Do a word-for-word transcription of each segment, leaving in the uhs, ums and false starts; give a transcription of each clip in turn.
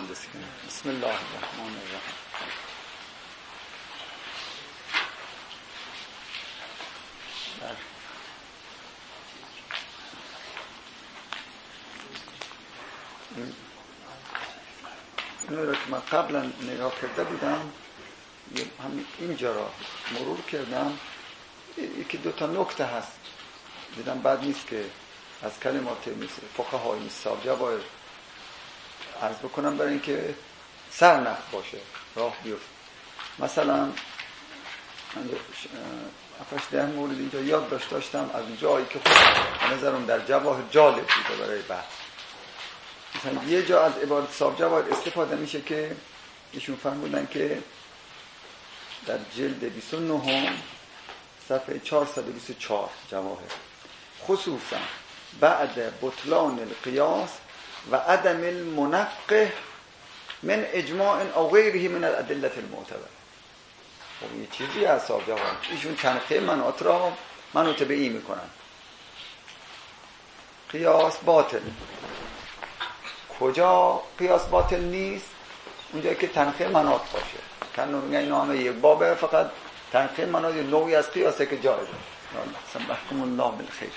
مهندسی کنیم. بسم الله الرحمن الرحیم. اینو رو که من قبلا نگاه کرده بودم همین اینجا را مرور کردم، یکی دو تا نکته هست دیدم بد نیست که از کلمات مثل فقهای مثل سابجه باید عرض بکنم برای اینکه سرنخ باشه، راه بیفت. مثلا افش ده مورد اینجا یاد داشت داشتم از جایی که خود نظرم در جواهر جالب بوده برای بحث. مثلا یه جا از عبارت سابجه باید استفاده میشه که ایشون فرمودن که در جلد بیست و نه صفحه چهارصد و بیست و چهار جواهر، خصوصا بعد بطلان القیاس و عدم المنقه من اجماع او غیره من الادله المعتبره. خب یه چیزی از سابجه باید ایشون تنقیه مناط را منوط به این میکنن. قیاس باطل، کجا قیاس باطل نیست؟ اونجایی که تنقیه مناط باشه. کنون میگن اینا همه یک بابه، فقط تنقیه مناط نوعی از قیاسه که جایزه. سبحکم الله بالخیر.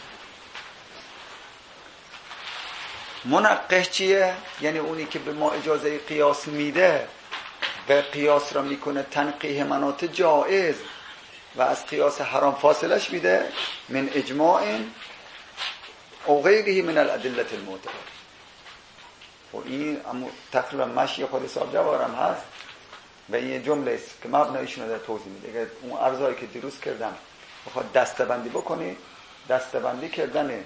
منقه چیه؟ یعنی اونی که به ما اجازه قیاس میده و قیاس را میکنه تنقیه مناط جایز و از قیاس حرام فاصلش میده، من اجماع او غیره من الادله المعتبره. و این تقریبا مشی خود حساب جوارم هست و این جمله است که مبنایشون رو در توضیح میده. اگر اون ارزایی که درست کردم بخواد دستبندی بکنی، دستبندی کردن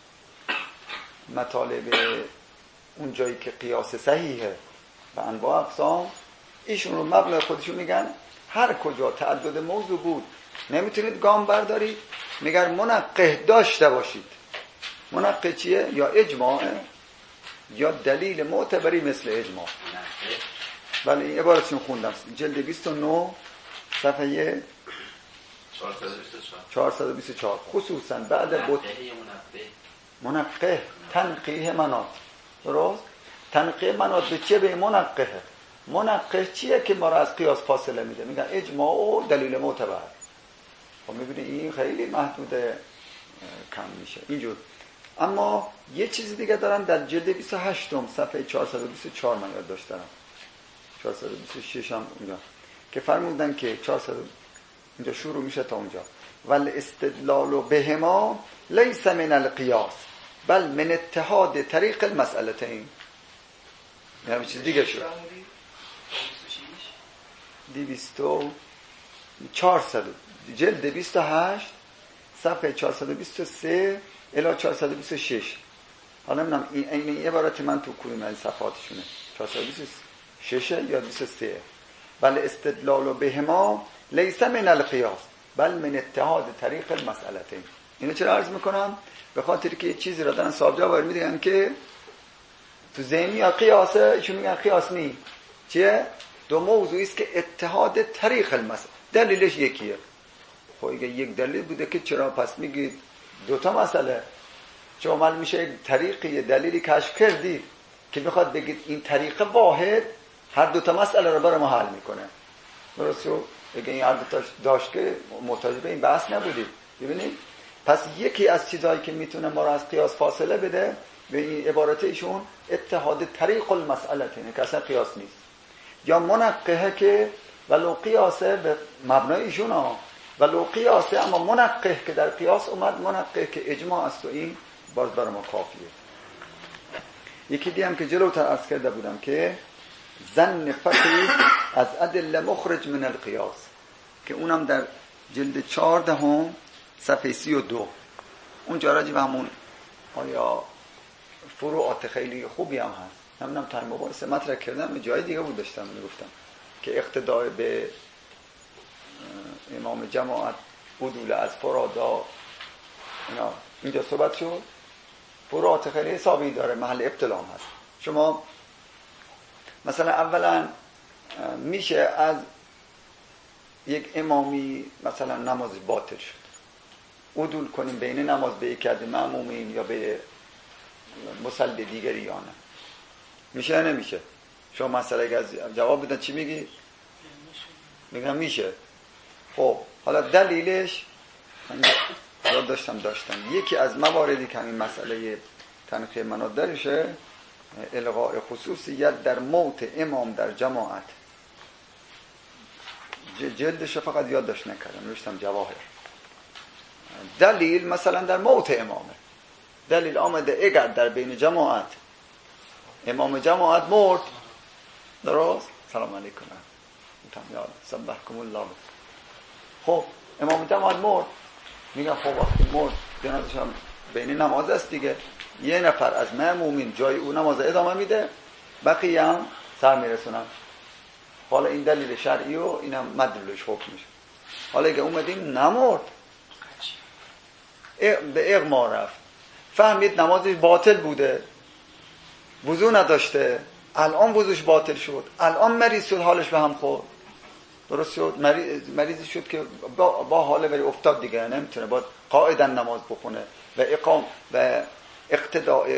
مطالب اون جایی که قیاس صحیحه و انواع اقسام، ایشون رو مبنای خودشون میگن هر کجا تعدد موضوع بود نمیتونید گام بردارید، میگن منقه داشته باشید. منقه چیه؟ یا اجماعه یا دلیل معتبری مثل اجماع. ولی این عبارتشون خوندم جلد بیست و نه صفحه چهارصد و بیست و چهار، خصوصا بعد بود منقه تنقیه مناط. درست؟ تنقیه مناط به چیه؟ به منقه. منقه چیه که ما را از قیاس فاصله میده؟ میگن اجماع و دلیل معتبر. خب میبینی این خیلی محدود کم میشه اینجور. اما یه چیزی دیگه دارن در جلد بیست و هشت صفحه چهارصد و بیست و چهار من یاد داشتم، چهارصد و بیست و شش هم اونجا که فرمودن که چهارصد اینجا شروع میشه تا اونجا، ول استدلال بهما لیس من القیاس بل من اتحاد طریق المسئلتین. یعنی چیز دیگه شد. دویست و چهارصد جلد بیست و هشت صفحه چهارصد و بیست و سه الی چهارصد و بیست و شش. حالا نمیدونم این این عبارت من تو کدوم از صفحاتشونه، چهارصد و بیست و شش یا بیست و سه. بل استدلال بهما لیس من القیاس بل من اتحاد طریق المسئلتین. اینو چرا عرض میکنم؟ به خاطر که یه چیزی را دارن صاحب جواب میدن که تو ذهنی یا قیاسه، ایشون میگن قیاس نی. چیه؟ دو موضوعی است که اتحاد طریق المسئله، دلیلش یکیه. خب اگه یک دلیل بوده که چرا پس میگید دو تا مسئله؟ چه عمل میشه طریقی دلیلی کشف کردی که میخواد بگید این طریق واحد هر دو تا مسئله رو برای ما حل میکنه. درسته؟ اگه این هر دو تا داشت که محتاج به این بحث نبودید. ببینید پس یکی از چیزایی که میتونه ما رو از قیاس فاصله بده به این عبارت ایشون اتحاد طریق المسئله، اینه که اصلا قیاس نیست. یا منقه که ولو قیاسه به مبنای ایشون ها ولو قیاسه، اما منقه که در قیاس اومد، منقه که اجماع است و این باز برای ما کافیه. یکی دیگه که جلوتر عرض کرده بودم که ظن فقیه از ادله مخرج من القیاس، که اونم در جلد چهارده صفحه سی و دو اونجا راجع به همون آیا فروعات خیلی خوبی هم هست. نمیدونم تا مباحثه مطرح کردم به جای دیگه بود داشتم میگفتم که اقتداء به امام جماعت عدول از فرادا اینا اینجا صحبت شد. فروعات خیلی حسابی داره، محل ابتلام هست. شما مثلا اولا میشه از یک امامی مثلا نماز باطل شد، عدول کنیم بین نماز به یک عده مأمومین یا به مصلی دیگری یا نه، میشه یا نمیشه؟ شما مسئله اگه از جواب بدن چی میگی؟ میگم میشه. خب حالا دلیلش من یاد داشتم داشتم یکی از مواردی که این مسئله تنقیه منادرشه الغاء خصوصیت در موت امام در جماعت. جلدش فقط یاد داشت نکردم، نوشتم جواهر. دلیل مثلا در موت امامه، دلیل آمده اگر در بین جماعت امام جماعت مرد، درست؟ سلام علیکم یاد سبحکم الله. خب امام جماعت مرد، میگن خب وقتی مرد جنازش هم بین نماز است دیگه، یه نفر از مأمومین جای او نماز ادامه میده، بقیه هم سر میرسونن. حالا این دلیل شرعی و اینم مدلولش حکم میشه. حالا اگه اومدیم نمرد، به اغما رفت، فهمید نمازش باطل بوده، وضو نداشته، الان وضوش باطل شد، الان مریض شد، حالش به هم خورد، درست شد، مریض مریضی شد که با, با حال بری افتاد دیگه، نمیتونه، باید قاعدن نماز بخونه و اقام و اقتداء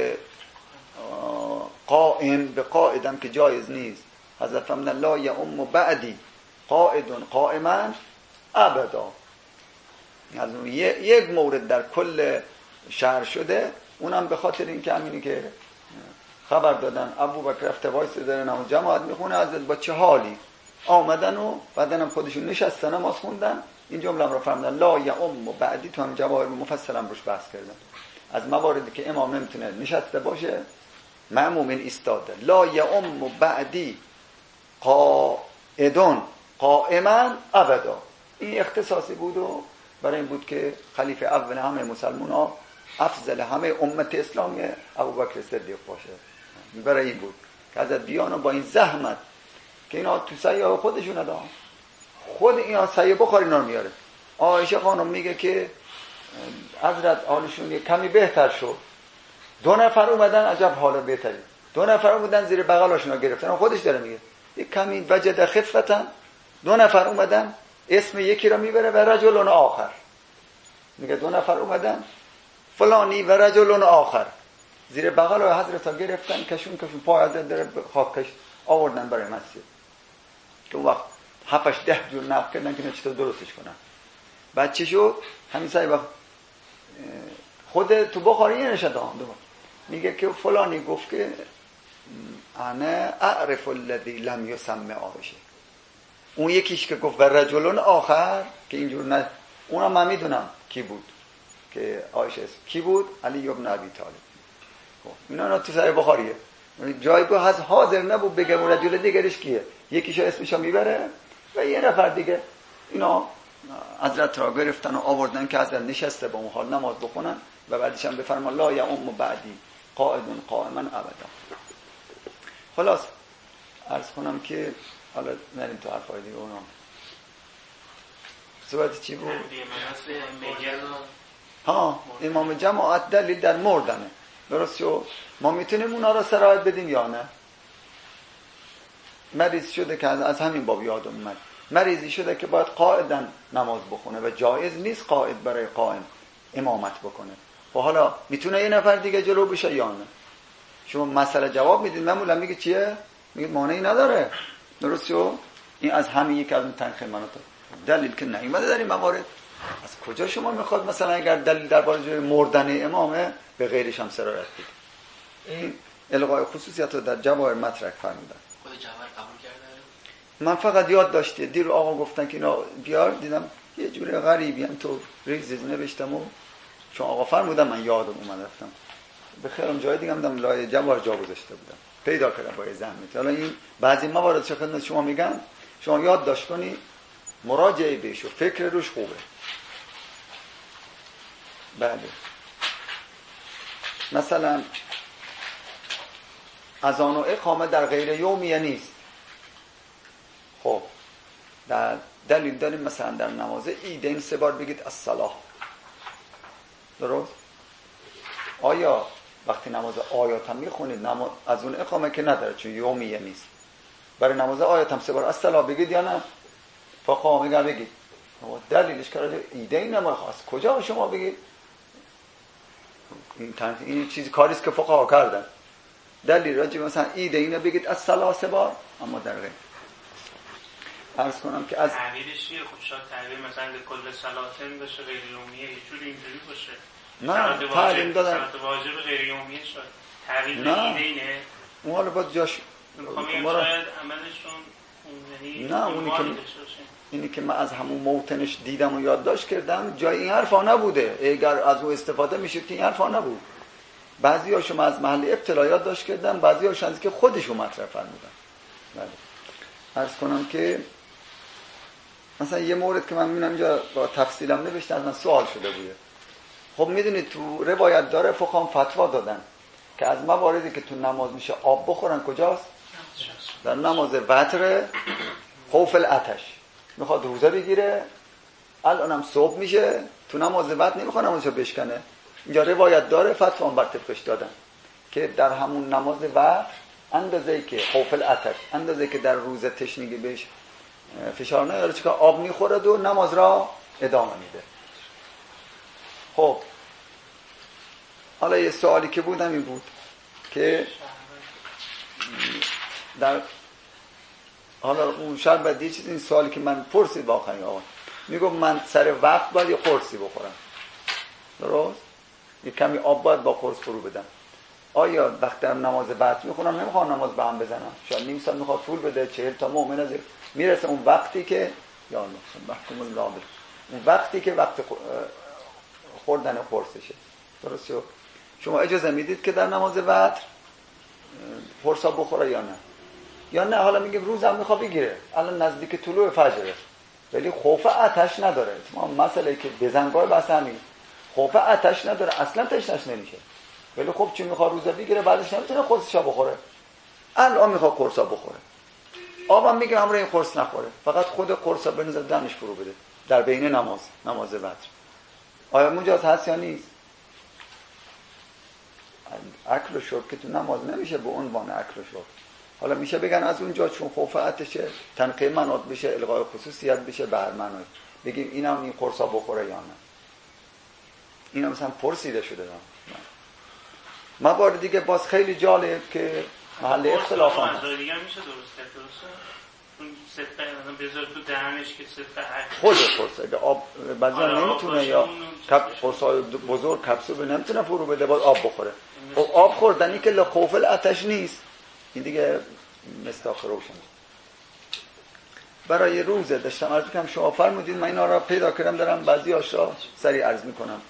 قائم به قاعدم که جایز نیست. حضرت فرمودن لا یؤم بعدی قائد قائما ابدا. از اون یک مورد در کل شهر شده، اونم به خاطر این که همینی که خبر دادن ابوبکر رفته وایس داره نماز جماعت میخونه، از با چه حالی آمدن و بعدن خودشون نشستن نماز خوندن. این جمله رو فرمودن لا یؤم بعدی، تو هم جواهر مفصلا روش بحث کردن. از مواردی که امام نمیتونه نشسته باشه، مأمومین ایستاده. لا یؤم بعدی قائدون قائما ابدا. این اختصاصی بود و برای این بود که خلیفه اول همه مسلمان ها، افضل همه امت اسلامی ابوبکر صدیق باشه. برای این بود که حضرت بیان با این زحمت که اینا تو سیاه خودشون ندارن، خود اینا سیاه بخاری اینا رو میاره. عایشه خانم میگه که حضرت حالشون یه کمی بهتر شد، دو نفر اومدن عجب حالا بهتری، دو نفر اومدن زیر بغلاشون رو گرفتن، خودش داره میگه یه کمی وجد خفتن، دو نفر اومدن اسم یکی رو میبره و رجلون آخر، میگه دو نفر اومدن فلانی و رجلون آخر زیر بغل و حضرت ها گرفتن، کشون کشون پای حضرت داره خاک کش آوردن برای مسجد. که اون وقت هفتش ده جور نقل کردن که چطور درستش کنن. بعد چی شد؟ همین سعی وقت خود تو بخاری نشد آمده میگه که فلانی گفت که انا اعرف الذی لم یسمع عایشه. اون یکیش که گفت و رجلون آخر که اینجور نه، اونم من میدونم کی بود که عایشه است. کی بود؟ علی ابن ابی طالب. خب اینا تو صحیح بخاریه، جایگاه از حاضر نبود بگه اون رجل دیگرش کیه، یکیشو اسمشو میبره و یه نفر دیگه. اینا حضرت را گرفتن و آوردن که حضرت نشسته با اون حال نماز بخونن و بعدش هم بفرما لا یؤم بعدی قائدون قائما ابدا. خلاص عرض کنم که حالا نریم تو حرفای دیگه. اونم صحبت چی بود؟ ها امام جماعت دلیل در مردنه، درست شو. ما میتونیم اونا را سرایت بدیم یا نه؟ مریض شده که از همین باب یادم اومد، مریضی شده که باید قائدن نماز بخونه و جایز نیست قائد برای قائم امامت بکنه. و حالا میتونه یه نفر دیگه جلو بشه یا نه؟ شما مسئله جواب میدید، معمولا میگه چیه؟ میگه مانعی نداره، درست شو. این از همین یک از اون تنخیه مناطق دلیل که نیومده در این موارد. از کجا شما میخواد مثلا اگر دلیل درباره مردن امامه به غیرش هم سرایت بده؟ این الغای خصوصیت رو در جواهر مطرح فرمودن. خود جواهر قبول کرده؟ من فقط یاد داشته دیر آقا گفتن که اینا بیار، دیدم یه جوره غریبی هم تو ریز نوشتم و چون آقا فرمودن من یادم اومد رفتم به خیرم جای دیگه هم دم لای جواهر جا گذاشته بودم، پیدا کردم با زحمت. حالا این بعضی موارد چه خدمت شما میگن، شما یاد داشت کنی، مراجعه بهش و فکر روش خوبه. بله مثلا اذان و اقامه در غیر یومیه نیست. خب در دلیل داریم مثلا در نماز عیدین سه بار بگید الصلاه، درست؟ آیا وقتی نماز آیات هم میخونید نماز از اون اقامه که نداره چون یومیه نیست، برای نماز آیات هم سه بار الصلاه بگید یا نه؟ فقها میگن بگید. دلیلش که عیدین نماز از کجا شما بگید؟ این, این چیزی کاریست که فقها کردن. دلیل راجع مثلا ایده اینو بگید از ثلاثه بار، اما در غیر عرض کنم که از تعبیرش چیه؟ خب شاید تعبیر مثلا کل سلاطین باشه غیر یومیه یه جوری اینجوری باشه. نه تعلیم دادن صلات واجب غیر یومیه شد. تعبیر نه. ایده اینه. اون حالا باید جاش میخوام بگم شاید عملشون یعنی نه اونی که اینی که من از همون موطنش دیدم و یادداشت کردم جای این حرفا نبوده. اگر از او استفاده میشد که این حرفا نبود. بعضی هاشو از محل ابتلا یادداشت کردم، بعضی هاشو از که خودشو مطرح فرمودن. بله. عرض کنم که مثلا یه مورد که من میبینم اینجا با تفصیلم نوشته از من سوال شده بوده. خب میدونید تو روایت داره فقهام فتوا دادن که از مواردی که تو نماز میشه آب بخورن کجاست؟ در نماز وتر خوف العطش. میخواد روزه بگیره، الانم صبح میشه، تو نماز وتر نمیخواد نمازشو بشکنه. اینجا روایت داره فتوا بر طبقش دادن که در همون نماز وتر اندازه‌ای که خوف العطش، اندازه‌ای که در روز تشنگی بهش فشار نیاره چون آب میخورد و نماز را ادامه میده. خب حالا یه سوالی که بودم این بود که در حالا اون شب بعد یه چیز این سوالی که من پرسید واقعا آقا میگم من سر وقت باید یه قرصی بخورم، درست؟ یه کمی آب باید با قرص فرو بدم. آیا وقت در نماز بعد میخونم نمیخوام نماز به هم بزنم؟ شاید نیم ساعت میخواد طول بده، چهل تا مؤمن از میرسه اون وقتی که یا الله محکوم الله اون وقتی که وقت خوردن قرصشه. درسته؟ شما اجازه میدید که در نماز وتر قرصا بخوره یا نه؟ یا نه حالا میگیم روزم میخواد بگیره، الان نزدیک طلوع فجره ولی خوف آتش نداره. ما مسئله که بزنگاه بس همین خوف آتش نداره، اصلا تشنش نمیشه، ولی خب چون میخواد روزه بگیره بعدش نمیتونه قرصشو بخوره، الان میخواد قرصا بخوره. آبم میگه همراه این قرص نخوره، فقط خود قرصا بنزه دمش فرو بده در بین نماز نماز وتر. آیا مجاز هست یا نیست؟ اکل و شرب که تو نماز نمیشه به عنوان اکل و شرب. حالا میشه بگن از اونجا چون خوف عطشه تنقیه منات بشه، الغای خصوصیت بشه به هر معنی، بگیم اینم این قرصا بخوره یا نه. اینا مثلا پرسیده شده نه. موارد دیگه باز خیلی جالب که محل اختلاف هم هست. دیگه میشه درست کرد، درسته؟ اون سفه بذار تو دهنش که سفه اکل خود قرص اگه آب بعضی نمیتونه یا کپ قرصای بزرگ کپسول نمیتونه فرو بده باید آب بخوره. خب آب خوردنی که لخوف العطش نیست، این دیگه مستاخ روشن. برای روزه داشتم عرض می‌کردم شما فرمودید من اینا را پیدا کردم دارم بعضی هاش را سریع عرض میکنم.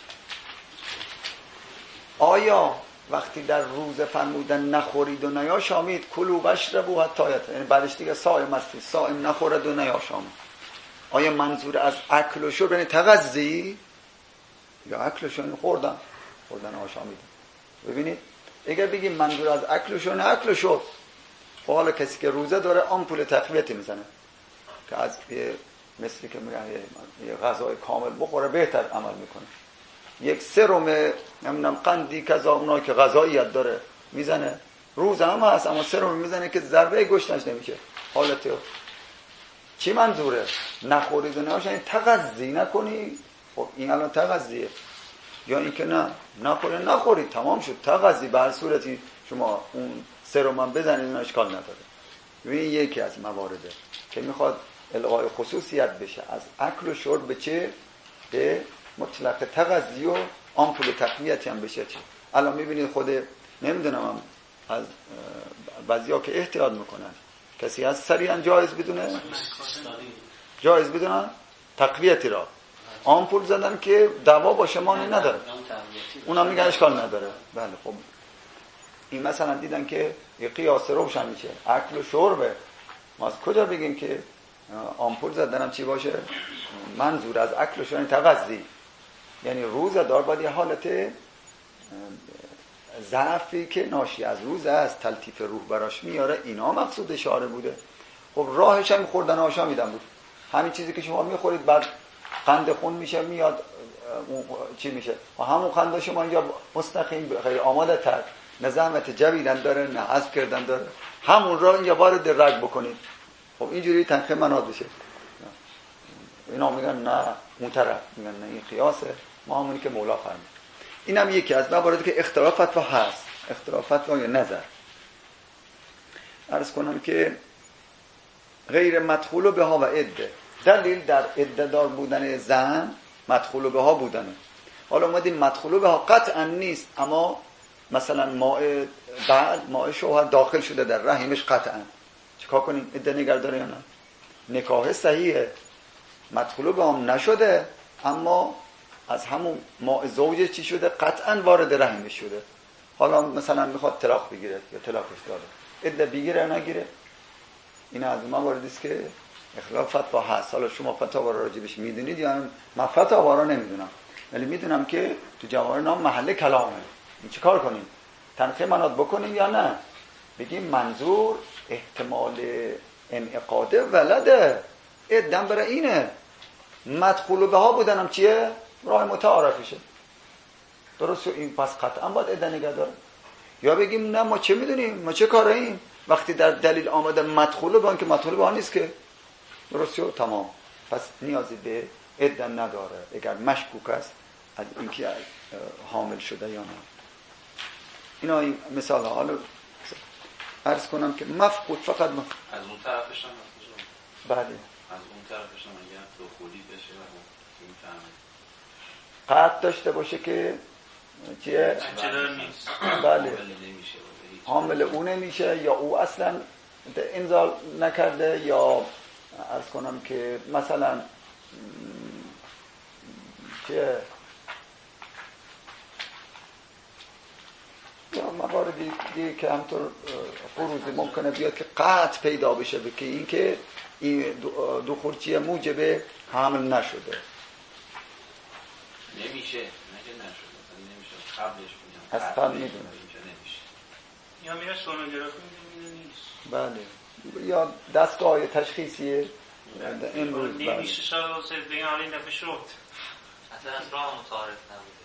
آیا وقتی در روزه فرمودن نخورید و نیاشامید کلوا واشربوا حتی یت، یعنی بعدش دیگه صائم هستی، صائم نخورد و نیاشامید، آیا منظور از اکل و شرب یعنی تغذی یا اکل و شرب خوردن خوردن و آشامیدن؟ ببینید اگر بگیم منظور از اکل و شرب نه اکل و شرب، حالا کسی که روزه داره آمپول تقویتی میزنه که از مثلی که میگن یه غذای کامل بخوره بهتر عمل میکنه. یک سرم نمیدونم قندی کذا اونایی که غذاییت داره میزنه، روز هم هست اما سرم میزنه که ضربه گوشتش نمیشه. حالت چی منظوره؟ نخورید و نه یعنی تغذی نکنی. خب این الان تغذیه یا اینکه نه نخوره نخورید تمام شد تغذی. به هر صورتی شما اون سرم هم بزنید اون اشکال نداره. این یکی از موارده که میخواد الغای خصوصیت بشه از اکل و شرب به چه؟ به مطلق تغذی و آمپول تقویتی هم بشه. چه الان میبینید خود نمیدونم از بعضیا که احتیاط میکنن کسی از سریعا جایز بدونه جایز بدونن تقویتی را آمپول زدن که دوا با شمانی نداره، اونا میگن اشکال نداره. بله خب این مثلا دیدن که یه قیاس روشن میشه اکل و شربه، ما از کجا بگیم که آمپول زدنم چی باشه؟ منظور از اکل و شرب تغذی یعنی روزه دار باید یه حالت ضعفی که ناشی از روزه از تلطیف روح براش میاره، اینا مقصود اشاره بوده. خب راهش هم خوردن آشامیدن بود. همین چیزی که شما میخورید بعد قند خون میشه میاد چی میشه و همون قند شما اینجا مستقیم خیلی آماده تر نظامت جویدن داره نه حذف کردن داره، همون را اینجا وارد رگ بکنید. خب اینجوری تنخه منات بشه. اینا میگن نه اون طرف میگن نه این قیاسه، ما همونی که مولا فرمود. اینم یکی از مواردی که اختلاف فتوا هست اختلاف فتوا یا نظر. عرض کنم که غیر مدخول به ها و عده، دلیل در عده دار بودن زن مدخول به ها بودنه. حالا ما دیم مدخول به ها قطعا نیست، اما مثلا ماء بعد ماء شوهر داخل شده در رحمش قطعا، چیکار کنیم؟ عده نگه داره یا نه؟ نکاح صحیحه، مدخول به هم نشده، اما از همون ماء زوجه چی شده؟ قطعا وارد رحمش شده. حالا مثلا میخواد طلاق بگیره یا طلاقش داده، عده بگیره نگیره؟ این از مواردی است که اختلاف فتوا هست. حالا شما فتوا را راجبش میدونید یا من فتوا را نمیدونم، ولی میدونم که تو جواهر نام محل کلامه. این چه کار کنیم؟ تنقیح منات بکنیم یا نه؟ بگیم منظور احتمال انعقاد ولده، ادم برای اینه، مدخول به ها بودنم چیه؟ راه متعارفشه. درسته؟ این پس قطعا باید ادن نگه داره. یا بگیم نه ما چه میدونیم، ما چه کاره ایم، وقتی در دلیل آمده مدخول به آن که مدخول به آن نیست که. درسته؟ تمام. پس نیازی به ادن نداره اگر مشکوک است از اینکه حامل شده یا نه. اینا این مثال ها. حالا عرض کنم که مفقود فقط مف... از اون طرفش هم بله، از اون طرفش هم اگر دخولی بشه و این فهمه قطع داشته باشه که چیه؟ چرا نیست؟ بله، حامل او نمیشه یا او اصلا انزال نکرده، یا عرض کنم که مثلا چیه یا مواردی دیگه که همطور فروزی ممکنه بیاد که قطع پیدا بشه که این که این دخول چیه موجب حمل نشده. نمیشه، نگه نشده، نمیشه قبلش بودم اصلا میدونه نمیشه. یا میره سونوگرافی میدونه نیست. بله، یا دستگاه تشخیصیه این روز نمیشه شاید واسه بگن حالا این دفعه شد اصلا از راه متعارف نبوده.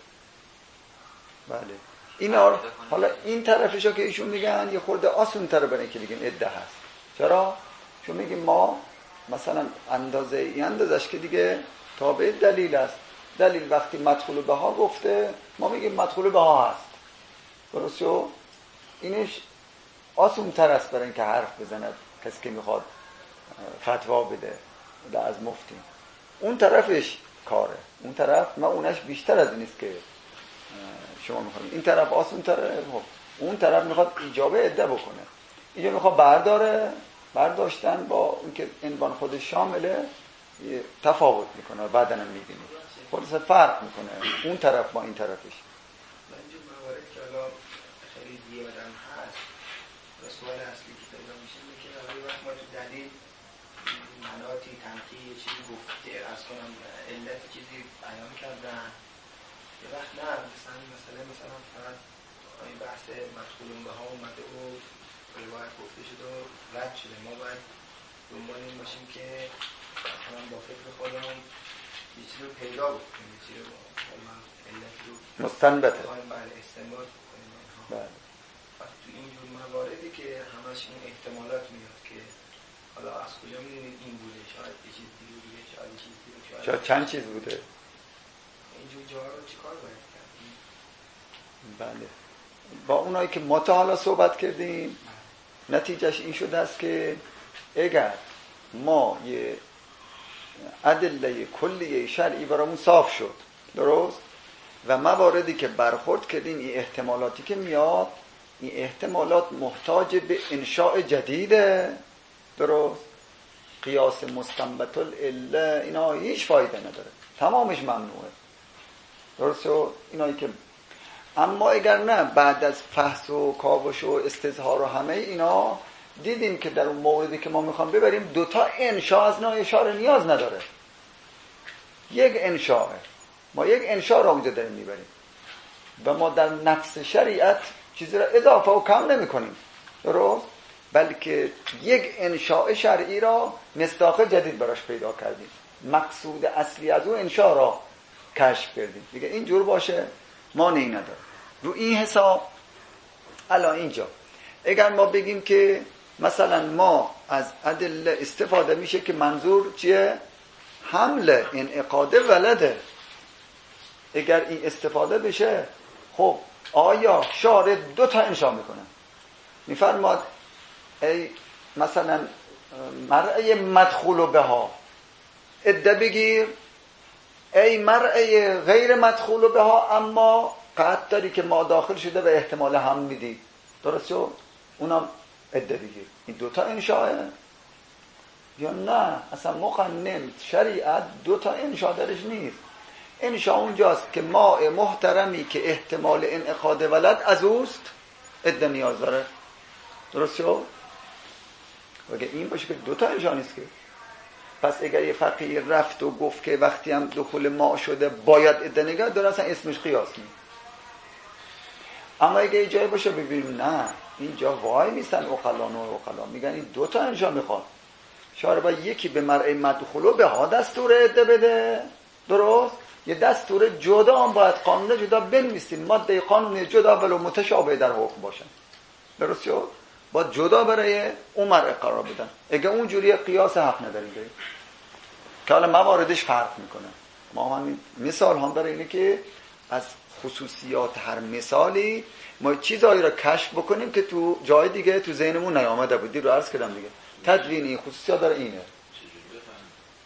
بله. اینا حالا این طرفشو که ایشون میگن یه خورده آسون تره برای اینکه بگیم عده هست. چرا؟ چون میگیم ما مثلا اندازه این اندازش که دیگه تابع دلیل است. دلیل وقتی مدخول به ها گفته ما میگیم مدخول به ها هست. درسته؟ اینش آسون تر است برای اینکه حرف بزند کسی که میخواد فتوا بده از مفتی. اون طرفش کاره، اون طرف ما اونش بیشتر از اینست که شما میخواید. این طرف آسون تره، اون طرف میخواد ایجاب عده بکنه. اینجا میخواد برداره، برداشتن با اون که عنوان خودش شامله تفاوت میکنه. بعدن هم میبینید خودش فرق میکنه اون طرف با این طرفش. اینجور موارد که الان خیلی زیادم هست و سوال اصلی که پیدا میشه اینه که اول وقت ما تو دلیل مناطی تنقیه یه چیزی گفته از کنم علت چیزی بیان کردن، یه وقت نه مثلا مثلا مثلا فقط این بحث مدخولون به ها اومده و روایت گفته شده و رد شده. ما باید دنبال این باشیم که مثلا با فکر خودمون یه چیزی رو پیدا بکنیم، یه چیزی رو علتی رو مستنبته بله استنباط کنیم. بله. وقتی تو اینجور مواردی که همش این احتمالات میاد که حالا از کجا میدونید این بوده، شاید یه چیز دیگه بوده، شاید یه چیز دیگه، شاید, شاید چند چیز بوده. اینجور جاها رو چیکار باید کرد؟ بله. با اونایی که ما تا حالا صحبت کردیم نتیجهش این شده است که اگر ما یه ادله کلیه شرعی برامون صاف شد، درست، و مواردی که برخورد کردیم این احتمالاتی که میاد، این احتمالات محتاج به انشاء جدیده، درست، قیاس مستنبط العله اینا هیچ فایده نداره، تمامش ممنوعه. درست شد؟ اینایی که اما اگر نه بعد از فحص و کاوش و استظهار و همه اینا دیدیم که در اون موردی که ما میخوام ببریم دوتا انشاء از نوع اشاره نیاز نداره، یک انشاء، ما یک انشاء را اونجا داریم میبریم و ما در نفس شریعت چیزی را اضافه و کم نمی کنیم، درست؟ بلکه یک انشاء شرعی را مصداق جدید براش پیدا کردیم، مقصود اصلی از اون انشاء را کشف کردیم. دیگه اینجور باشه مانعی نداره. رو این حساب الان اینجا اگر ما بگیم که مثلا ما از ادله استفاده میشه که منظور چیه؟ حمل انعقاد ولده، اگر این استفاده بشه خب آیا شارع دو تا انشا میکنه، میفرماد ای مثلا مرعی مدخول بها عده بگیر، ای مرعی غیر مدخول بها اما قطع داری که ما داخل شده و احتمال هم میدی، درسته؟ اونم عده بگیر. این دوتا انشاءه یا نه؟ اصلا مقنن شریعت دوتا انشاء درش نیست. انشاء اونجاست که ماء محترمی که احتمال انعقاد ولد از اوست عده نیاز داره، درسته؟ اگه این باشه که دوتا انشاء نیست که. پس اگر یه فقیه رفت و گفت که وقتی هم دخول ماء شده باید عده نگه داره، اصلا اسمش قیاس نیست. اما اگه یه جایی باشه ببینیم نه اینجا وای میستن اقلان و اقلان میگن این دوتا انشاء میخواد، شارع باید یکی به مرعی مدخولو به ها دستور عده بده، درست؟ یه دستور جدا هم باید قانون جدا بنویسیم، ماده قانونی جدا ولو متشابه در حکم باشن، درست شد؟ باید جدا برای اون مرعی قرار بدن. اگه اونجوری قیاس حق نداریم بریم که حالا مواردش فرق میکنه. ما همین مثال هم برای اینه که از خصوصیات هر مثالی ما چیزایی را کشف بکنیم که تو جای دیگه تو ذهنمون نیامده بود. دیر رو عرض کردم دیگه تدوین این خصوصیات داره اینه. چجوری بفهمیم؟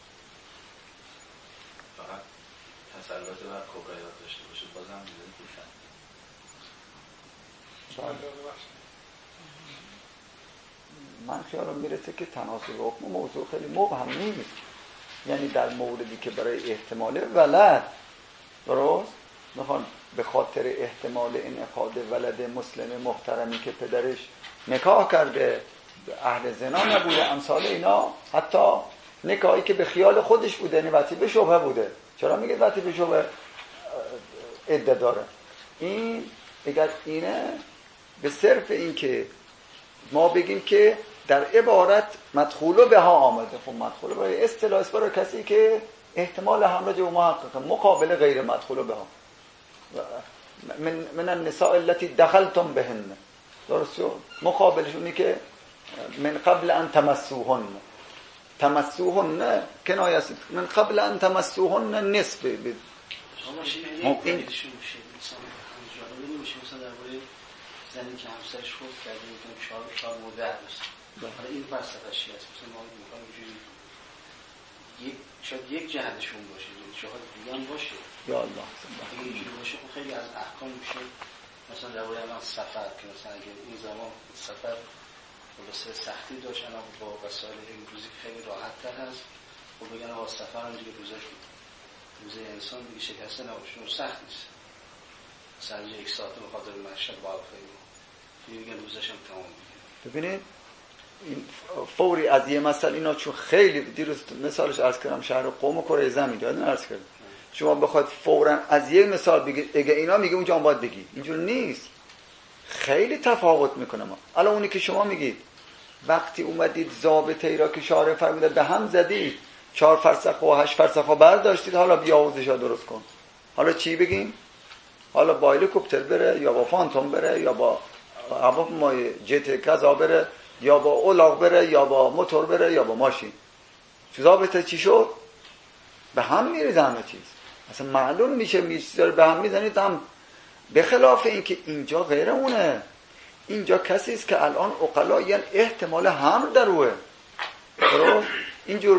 فقط تسلط بر کبریات داشته باشه بازم میدونی بفهمیم. من خیالم میرسه که تناسب حکم موضوع خیلی مبهم نیست، یعنی در موردی که برای احتمال ولد، درست؟ میخوان به خاطر احتمال انعقاد ولد مسلم محترمی که پدرش نکاح کرده اهل زنا نبوده، امثال اینا، حتی نکاحی که به خیال خودش بوده، یعنی وطی به شبهه بوده. چرا میگه وطی به شبهه عده داره؟ این اگر اینه به صرف این که ما بگیم که در عبارت مدخولو به ها آمده، خب مدخولو به اصطلاح است برای کسی که احتمال همراج و محقق مقابل غیر مدخولو به ها من, من النساء التي دخلتم بهن، درست شد؟ مقابلشونی که من قبل ان تمسوهن، تمسوهن کنایه است، من قبل ان تمسوهن نصف بید ممکن میشه نمیشه مثلا درباره زنی که همسرش خود کرده میتونم چهار چهار مورد هست. حالا این فلسفه‌ای است، مثلا ما میگیم اینجوری یک شاید یک جهتشون باشه، جهات دیگه هم باشه. یا الله اگه اینجوری باشه خب خیلی از احکام میشه مثلا درباره الان سفر که مثلا اگه این زمان سفر خلاصه سختی داشت، الان با وسایل امروزی خیلی راحت تر هست، خب بگن آقا سفر هم دیگه روزش روزه انسان دیگه شکسته نباشه، اون سخت نیست. مثلا یک ساعت به خاطر مشهد با هواپیما دیگه روزش هم تمام میشه. ببینید این فوری از یه مسئله اینا چون خیلی دیروز مثالش عرض کردم شهر قم و کره زمین یادتون عرض کردم، شما بخواد فورا از یه مثال بگید اگه اینا میگه اونجا هم باید بگی، اینجور نیست، خیلی تفاوت میکنه. ما الان اونی که شما میگید وقتی اومدید ضابطه ای را که شارع فرموده به هم زدید، چهار فرسخ و هشت فرسخ ها برداشتید، حالا بیا حوزش ها درست کن، حالا چی بگیم؟ حالا با هلیکوپتر بره یا با فانتوم بره یا با هواپیمای جت کذا بره یا با اولاغ بره یا با موتور بره یا با ماشین، ضابطه چی شد؟ به هم میریزه همه چیز، اصلا معلوم میشه میشه به هم میزنید هم. به خلاف این که اینجا غیر اونه، اینجا کسی است که الان عقلا یعنی احتمال حمل در روه، درست؟ اینجور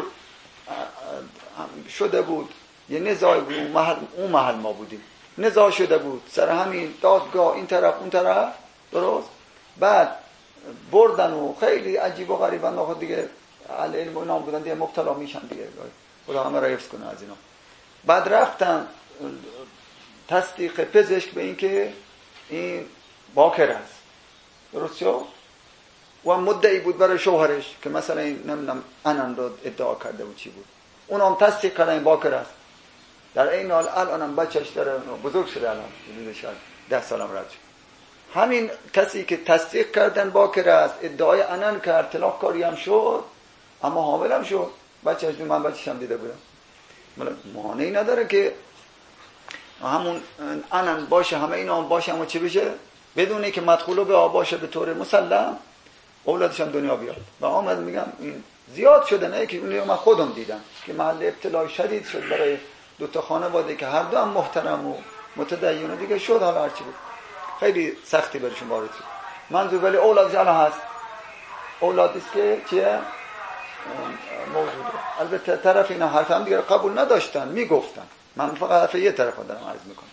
شده بود یه نزاعی بود، اون محل, اون محل ما بودیم، نزاع شده بود سر همین دادگاه این طرف اون طرف، درست؟ بعد بردن و خیلی عجیب و غریبن آخه دیگه اهل علم و اینا بودن دیگه مبتلا میشن دیگه، خدا همه را حفظ کنه از اینا. بعد رفتن تصدیق پزشک به این که این باکر است، درست شد؟ و مدعی بود برای شوهرش که مثلا این نمیدونم انن رو ادعا کرده بود چی بود، اون هم تصدیق کردن این باکر است. در این حال الانم بچهش داره بزرگ شده، الان حدود شاید ده سالم رد شد. همین کسی که تصدیق کردن باکر است ادعای انن کرد، طلاق کاری هم شد اما حامل هم شد، بچهش دو من بچهش هم دیده بودم. مانعی نداره که همون انن باشه همه اینا هم باشه اما چی بشه؟ بدونه که مدخولو به آب باشه به طور مسلم اولادش هم دنیا بیاد. و آمد میگم این زیاد شده، نه که اونی من خودم دیدم که محل ابتلای شدید شد برای دو تا خانواده که هر دو هم محترم و متدین دیگه شد، حالا هرچی بود. خیلی سختی برشون وارد شد. منظور ولی اولادش الان هست، اولادی است که چیه موجوده. البته طرف اینا حرف هم دیگه قبول نداشتن، میگفتن. من فقط حرف یه طرف دارم عرض میکنم،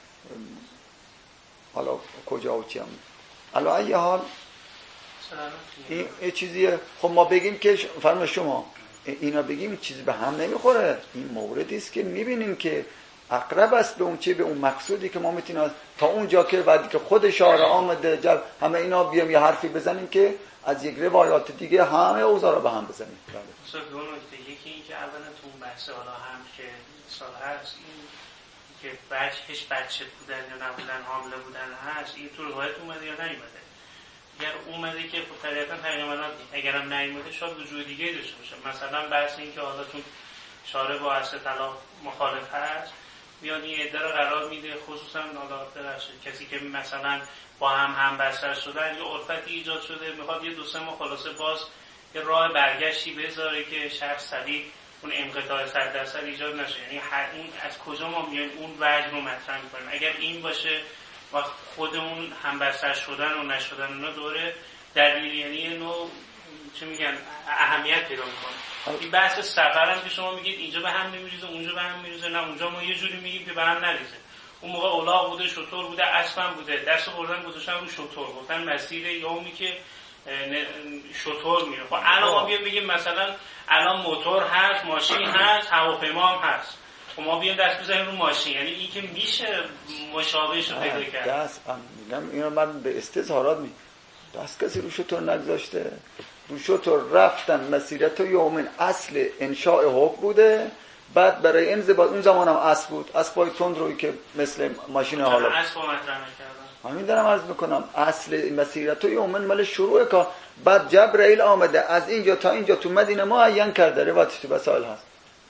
حالا کجا و چی هم. حالا ای حال این یه چیزیه. خب ما بگیم که فرما شما اینا بگیم چیزی به هم نمیخوره. این موردی است که میبینیم که اقرب است به اون چی، به اون مقصودی که ما میتونیم تا اونجا که بعدی که خود شارع آمده جل همه اینا بیام یه حرفی بزنیم که از یک روایات دیگه همه اوضاع رو به هم بزنیم. مثلا دو نکته، یکی این که اولا تو اون بحث حالا هم که سال هست این که بچه هیچ بچه بودن یا نبودن حامله بودن هست، این تو روایت اومده یا نیومده؟ اگر اومده که خب طبیعتا پیامبران اگرم نیومده شاید وجود دیگه داشته باشه. مثلا بحث این که حالا تو شارع با اصل طلاق مخالف هست میاد این عده رو قرار میده، خصوصا حالا ببخشید کسی که مثلا با هم هم بستر شدن یا عرفتی ایجاد شده میخواد یه دو سه ماه خلاصه باز یه راه برگشتی بذاره که شخص سریع اون انقطاع صد درصد ایجاد نشه. یعنی هر اون از کجا ما میایم اون وجه رو مطرح میکنیم؟ اگر این باشه و خود اون هم بستر شدن و نشدن اونا دوره دلیل، یعنی نوع چه میگن اهمیت پیدا میکنه. این بحث سفر هم که شما میگید اینجا به هم نمیریزه اونجا به هم میریزه، نه اونجا ما یه جوری میگیم که به هم نریزه. اون موقع اولاغ بوده، شطور بوده، اسبم بوده، دست بردن گذاشتن رو شطور، گفتن مسیر یومی که شطور میره. خب الان ما بیایم بگیم مثلا الان موتور هست، ماشین هست، هواپیما هم هست، خب ما بیایم دست بزنیم رو ماشین، یعنی این که میشه مشابهش رو پیدا کرد. دست میگم اینو من به استظهارات می دست کسی رو شطور نگذاشته. رو شطور رفتن مسیرت و یومن اصل انشاء حکم بوده، بعد برای انضباط اون زمان هم اسب بود، اسبای تند روی که مثل ماشین حالا اسب مطرح نکردن. همین دارم عرض میکنم اصل مسیرت و یومن مال شروع کار. بعد جبرائیل آمده از اینجا تا اینجا تو مدینه معین کرده، روایتش تو وسائل هست.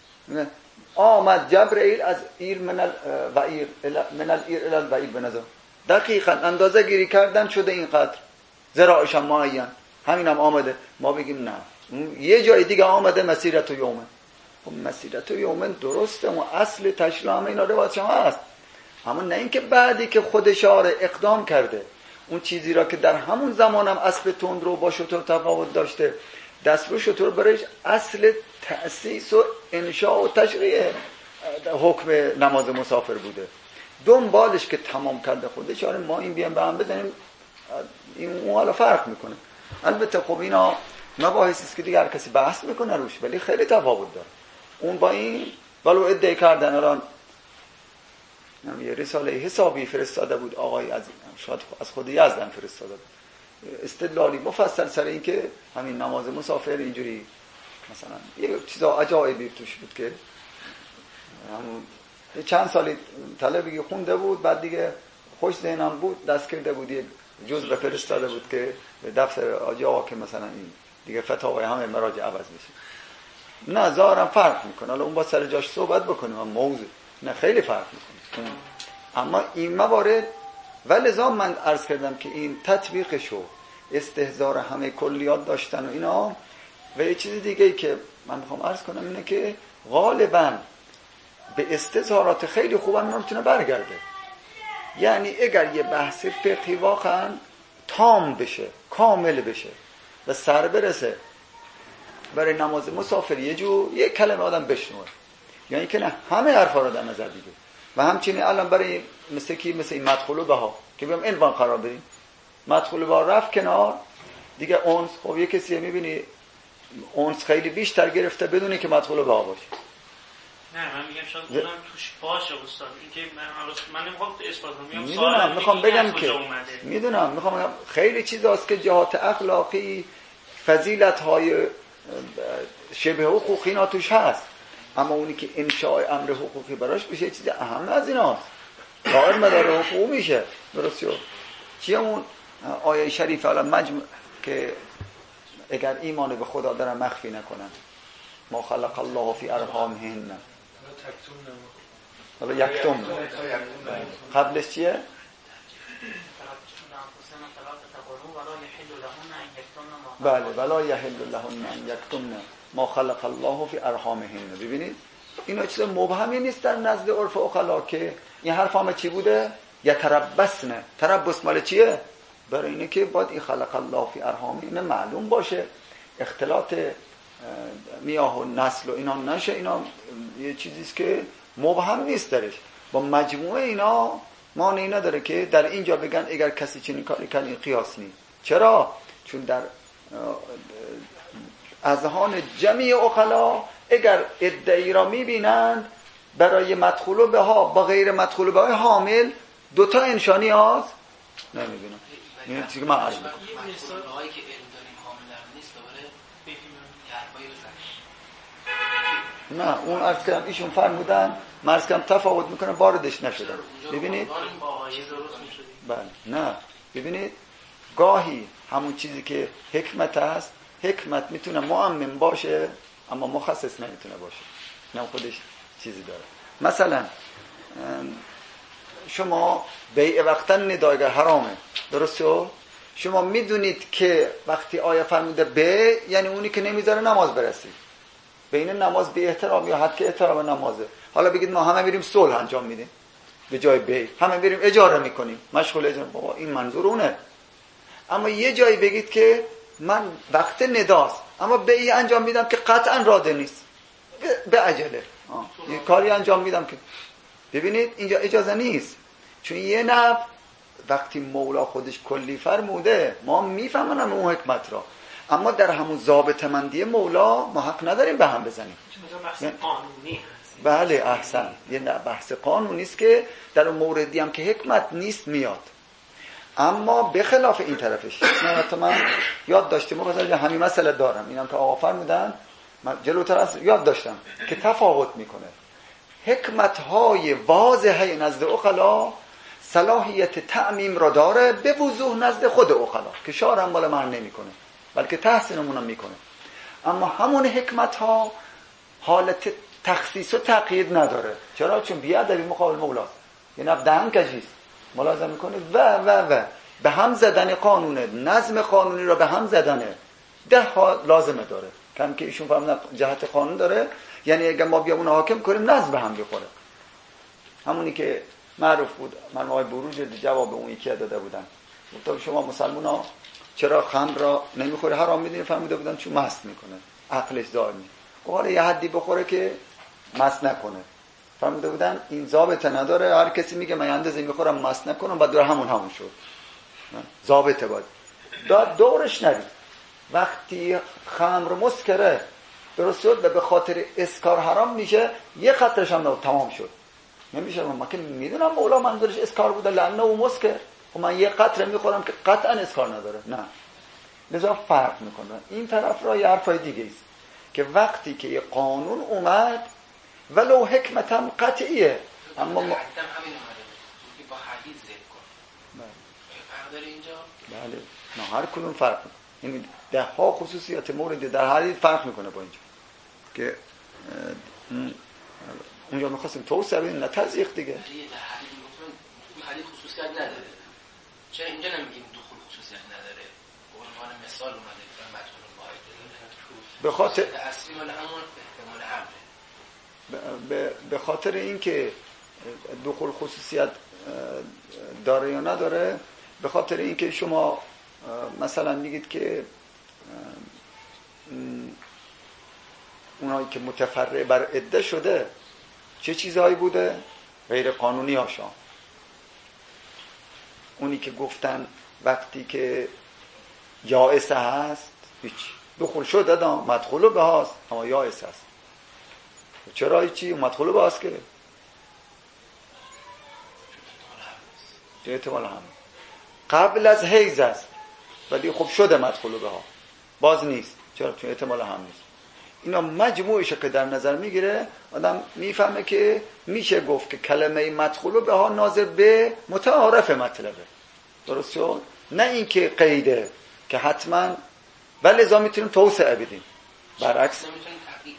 آمد جبرائیل از ایر من الوعیر من الیر الی الوعیر بنظر دقیقاً اندازه گیری کردن شده اینقدر ذراعش هم معین. همین هم آمده ما بگیم نه یه جای دیگه آمده مسیرت و یومن. خب مسیرت و یومن درسته، اون اصل تشریع همه اینا روایتش هم هست، اما نه اینکه بعدی که خود شارع اقدام کرده اون چیزی را که در همون زمان هم اسب تند رو با شطور تفاوت داشته دست رو شطور برایش اصل تأسیس و انشاء و تشریع حکم نماز مسافر بوده. دنبالش که تمام کرده خودش شارع ما این بیان به هم بزنیم این اون حالا فرق میکنه. البته خب اینا مباحثی است که دیگه هر کسی بحث میکنه روش، ولی خیلی تفاوت داره اون با این. ولو ادعا کردن الان یه رساله حسابی فرستاده بود آقای از شاید از خود یزدان فرستاده بود استدلالی مفصل سر این که همین نماز مسافر اینجوری مثلا یه چیزا عجایبی توش بود که همون چند سالی طلبی خونده بود، بعد دیگه خوش ذهنم بود دست کرده بود یک جزء به فرستاده بود که دفتر آجی آقا که مثلا این دیگه فتاوای همه مراجع عوض میشه. نه ظاهرا فرق میکنه، حالا اون با سر جاش صحبت بکنیم اما موضوع نه خیلی فرق میکنه. اما این موارد ولذا من عرض کردم که این تطبیقشو استحضار همه کلیات داشتن و اینا. و یه چیز دیگه ای که من میخوام عرض کنم اینه که غالبا به استظهارات خیلی خوب هم میتونه برگرده. یعنی اگر یه بحث فقهی واقعا تام بشه کامل بشه و سر برسه برای نماز مسافر یه جو یه کلمه آدم بشنوه، یعنی که نه همه حرفا رو در نظر بگیره. و همچنین الان برای مثل کی مثل این مدخول بها که بیم عنوان قرار بدیم، مدخول بها رفت کنار دیگه اونس. خب یه کسی میبینی اونس خیلی بیشتر گرفته بدونی که مدخول بها باشه. نه من میگم شاید اونم توش باشه استاد، این که من من نمیخوام اثبات کنم، میدونم میخوام بگم که میدونم میخوام بگم خیلی چیزاست که جهات اخلاقی فضیلت های شبه حقوقی اینا توش هست، اما اونی که انشاء امر حقوقی براش بشه چیز اهم از ایناست، دائر مدار حقوق میشه. درسته چیه اون آیه شریف علی مجمع که اگر ایمان به خدا دارن مخفی نکنن ما خلق الله فی ارحامهن حالا یکتم قبلش چیه؟ بله ولا یحل لهن ان یکتمن ما خلق الله فی ارحامهن. ببینید اینا چیز مبهمی نیست در نزد عرف عقلا که این حرف همه چی بوده یتربصن. تربص مال چیه؟ برای اینه که باید این خلق الله فی ارحام اینه معلوم باشه، اختلاط میاه و نسل و اینا نشه. اینا یه چیزیست که مبهم نیست درش. با مجموعه اینا مانعی نداره که در اینجا بگن اگر کسی چنین کاری کنه این قیاس نیست. چرا؟ چون در اذهان جمعی عقلا اگر ادعی را میبینند برای مدخول به ها با غیر مدخول به های حامل دوتا انشانی هاست نمیبینم. این چیزی که من عرض میکنم یه مثال هایی که علم داریم حامل نیست دوباره یه حرفایی بزنیم. نه اون عرض کردم ایشون فرمودن مرز کم تفاوت میکنه واردش نشدن. ببینید بله نه ببینید گاهی همون چیزی که حکمت هست، حکمت میتونه معمم باشه اما مخصص نمیتونه باشه، نه خودش چیزی داره. مثلا شما بیع وقتا ندایگر حرامه، درسته؟ شما میدونید که وقتی آیه فرموده بیع یعنی اونی که نمیذاره نماز برسی، بین نماز به احترام یا حد که احترام نمازه. حالا بگید ما همه میریم صلح انجام میدیم به جای بیع، همه میریم اجاره میکنیم مشغول اجاره، بابا این منظور اونه. اما یه جایی بگید که من وقت نداست اما بیع انجام میدم که قطعا راده نیست به عجله یه کاری انجام میدم که ببینید اینجا اجازه نیست. چون یه نفع وقتی مولا خودش کلی فرموده ما میفهمنم اون حکمت را، اما در همون ضابط مندی مولا ما حق نداریم به هم بزنیم. بحث قانونی هست. بله احسن، یه بحث قانونی است که در اون موردی هم که حکمت نیست میاد. اما به خلاف این طرفش نه من یاد داشتم مثلا همین مسئله دارم اینم که آقا فرمودن من جلوتر از یاد داشتم که تفاوت میکنه. حکمت‌های واضحه نزد عقلا صلاحیت تعمیم را داره به وضوح نزد خود عقلا که شارع مال من نمیکنه بلکه تحسینمون هم میکنه. اما همون حکمت‌ها حالت تخصیص و تقیید نداره. چرا؟ چون بیادبی مقابل مولاست، یه نفع دهن کجیست ملازم میکنه و و و به هم زدن قانونه، نظم قانونی را به هم زدنه ده ها لازمه داره. کم که ایشون فهمدن جهت قانون داره، یعنی اگر ما بیامون حاکم کنیم نظم به هم بخوره. همونی که معروف بود من آقای بروج جواب اون یکی داده بودن، گفتم شما مسلمان ها چرا خمر را نمیخوره حرام میدونی؟ فرموده بودن چون مست میکنه عقلش دائمی. حالا یه حدی بخوره که مست نکنه. فرموده بودن این ضابطه نداره، هر کسی میگه من اندازه میخورم مست نکنم بعد دور همون همون شد. ضابطه باید داد دورش نرید. وقتی خمر مسکره درست شد و به خاطر اسکار حرام میشه یه خطرش هم تمام شد. نمیشه من که میدونم مولا منظورش اسکار بوده لعنه و مسکر و من یه قطره میخورم که قطعا اسکار نداره. نه لذا فرق میکنه. این طرف را یه حرفای دیگه است که وقتی که یه قانون اومد ولو حکمتم قطعیه اما ما... همین اومده بود با حدیث ذکر کن فرق داره اینجا. بله نه هر کدوم فرق میکنه. این ده ها خصوصیات مورد در حدیث فرق میکنه با اینجا که اونجا میخواستیم توسعه بدیم نه تضییق دیگه. در حدیث میگفتن حدیث خصوصیت نداره، چرا اینجا نمیگیم دخول خصوصیت نداره؟ به عنوان مثال اومده که مدخول واحد داره به خاطر اصلی مال همون احتمال حمله. به خاطر اینکه دخول خصوصیت داره یا نداره، به خاطر اینکه شما مثلا میگید که اونایی که متفرع بر عده شده چه چیزهایی بوده؟ غیر قانونی هاشان. اونی که گفتن وقتی که یائسه هست هیچ دخول شد دادم مدخولو به هاست اما یائسه هست. چرا هیچی مدخولو به هاست که احتمال هم قبل از حیض است ولی خب شده مدخولو به ها باز نیست. چرا؟ چون احتمال هم نیست. اینا مجموعشه که در نظر میگیره آدم میفهمه که میشه گفت که کلمه مدخولو به ها ناظر به متعارف مطلبه. درست شد؟ نه اینکه قیده که حتما ولی لذا میتونیم توسعه بدیم. برعکس نمیتونیم تحقیق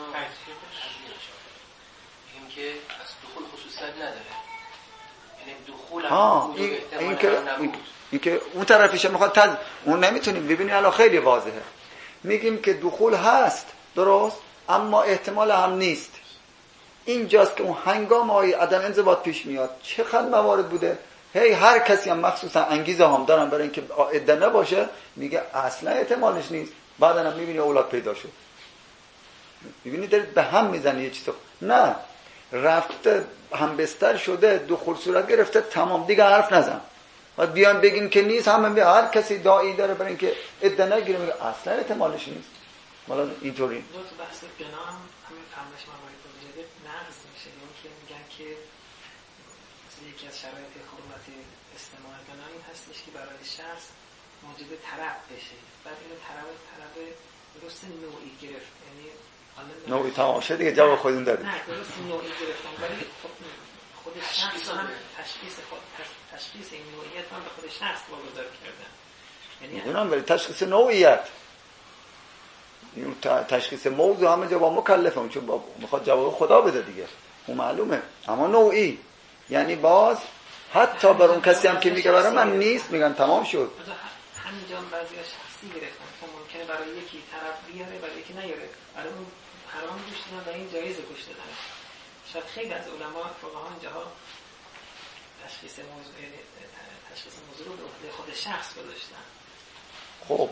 بگیم که از دخول خصوصیت نداره، یعنی دخول ها این این که این که اون طرفیشه میخواد تز... اون نمیتونیم ببینیم. الان خیلی واضحه میگیم که دخول هست درست اما احتمال هم نیست. اینجاست که اون هنگام های عدم انضباط پیش میاد. چقدر موارد بوده هی هر کسی هم مخصوصا انگیزه هم دارن برای اینکه عده نباشه، میگه اصلا احتمالش نیست. بعدا هم میبینی اولاد پیدا شد. میبینی دارید به هم میزنی یه چیزا. نه، رفته هم بستر شده، دخول صورت گرفته، تمام، دیگه حرف نزن. بعد بیان بگیم که نیست، همه می هر کسی داعی داره برای اینکه عده نگیره، میگه اصلا احتمالش نیست. والا اینطوری تو بحث بنا هم همین فرمایش موارد مجدد نقض میشه، یعنی که میگن که مثلا یکی از شرایط حرمت استماع بنا این هستش که برای شخص موجب طرب بشه. بعد این طرب طرب درست نوعی گرفت، یعنی نوعی تماشه دیگه جواب خودتون دادید. نه درست نوعی گرفتن، ولی خود شخص هم تشخیص خود تشخیص این نوعیت هم به خود شخص واگذار کردن. یعنی میدونم، ولی تشخیص نوعیت، این تشخیص موضوع همه جا با مکلفم، چون با میخواد جواب خدا بده دیگه، اون معلومه. اما نوعی یعنی باز حتی بر اون کسی هم که میگه برای من نیست، میگن تمام شد. همینجا بعضی شخصی گرفتن که ممکنه برای یکی طرف بیاره برای یکی نیاره، برای اون حرام گوش دادن و این جایز گوش دادن. شاید خیلی از علما فقها اینجاها تشخیص موضوع تشخیص موضوع رو به عهده خود شخص گذاشتن. خب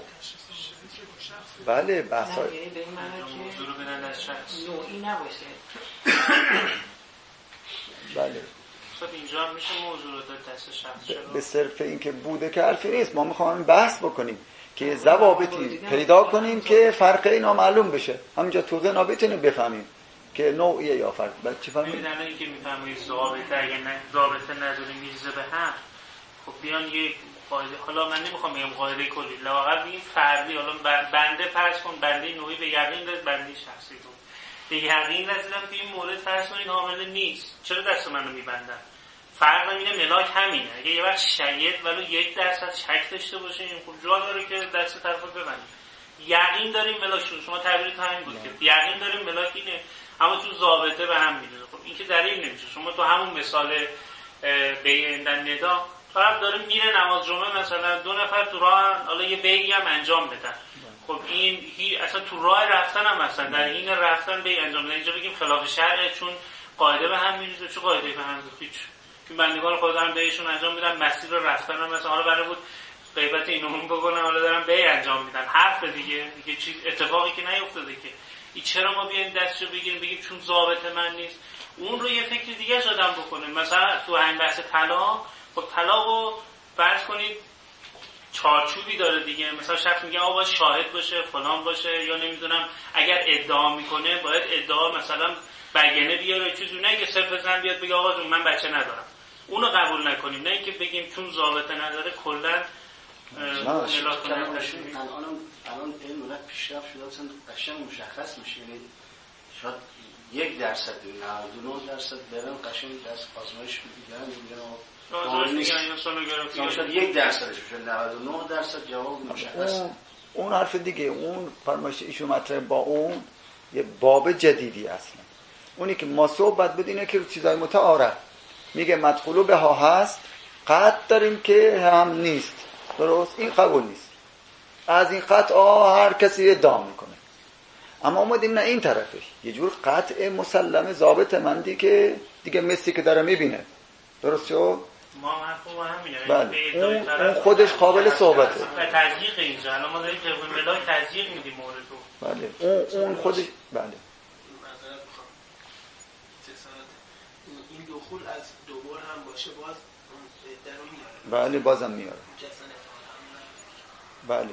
بله، بحثا یعنی به این معنی که موضوع رو بدن از شخص نوعی نباشه. بله، خب اینجا هم میشه موضوع رو داد دست شخص. چرا؟ به صرف این که بوده که حرفی نیست. ما میخوایم بحث بکنیم که ضوابطی پیدا کنیم که فرق اینا معلوم بشه. همینجا تو غنا بتونیم بفهمیم که نوعیه یا فرق. بعد چی فهمیم؟ میدونم این که میفهمید ضابطه اگه نه ضابطه نداری میریزه به هم. خب بیان یک قاعده، حالا من نمیخوام بگم قاعده کلی، لااقل بگیم فردی. حالا بنده فرض کن بنده نوعی به یقین رسید، بنده شخصی تو به یقین رسیدم که این مورد فرض کنید حامله نیست، چرا دست منو میبندن؟ فرق اینه ملاک همینه. اگه یه وقت شاید ولو یک درصد شک داشته باشه، این خوب جا داره که دست طرفو ببندید. یقین داریم ملاک شد، شما تعبیرت همین بود که یقین داریم ملاک اینه، اما تو ضابطه به هم میره. خب این که دلیل نمیشه. شما تو همون مثال بیعندن ندا، طرف داره میره نماز جمعه، مثلا دو نفر تو راه، حالا یه بیعی هم انجام بدن. خب این هی اصلا تو راه رفتن هم مثلا در این رفتن بیع انجام بدن، اینجا بگیم خلاف شرعه، چون قاعده به هم میریزه. چه قاعده به هم میریزه؟ هیچ. که بندگان خدا دارن بیعشون انجام میدن، مسیر رو رفتن هم مثلا حالا برای بود غیبت اینو اون بکنن، حالا دارن بیع انجام میدن. حرف دیگه دیگه چیز اتفاقی که نیفتاده که. این چرا ما بیایم دستشو بگیریم بگیم چون ضابطه من نیست؟ اون رو یه فکر دیگه شدم بکنه. مثلا تو همین بحث طلاق، خب طلاقو فرض کنید چارچوبی داره دیگه. مثلا شخص میگه آقا باید شاهد باشه، فلان باشه، یا نمیدونم اگر ادعا میکنه باید ادعا مثلا بیانیه بیاره، چیزی نه که صرف زن بیاد بگه آقا جون من بچه ندارم. اونو قبول نکنیم، نه اینکه بگیم چون ضابطه نداره کلا ملاک نداشتیم. الان الان این ملاک پیشرفت شده، اصلا قشنگ مشخص میشه. یعنی شاید یک درصد نود و نه درصد برن قشنگ دست آزمایش میگیرن میگن آزمایش میگیرن یا سونوگرافی، شاید یک درصدش بشه، نود و نه درصد جواب مشخص. اون حرف دیگه، اون فرمایش ایشون مطرح با اون یه باب جدیدی اصلا. اونی که ما صحبت بدینه که چیزای متعارف میگه مدخولو به ها هست، قطع داریم که هم نیست. درست؟ این قبول نیست. از این قطع آه هر کسی ادعا میکنه. اما اومدیم نه این طرفش یه جور قطع مسلم ضابط مندی که دیگه مسی که داره میبینه. درست شد؟ ما حرفو همینه. بله. اون, اون خودش قابل صحبته. و تضییق اینجا الان ما داریم طبق ملاک تضییق میدیم مورد رو. بله. اون اون خودش بله. این دخول از دوبار هم باشه باز درو میاره. بله بازم میاره. بله.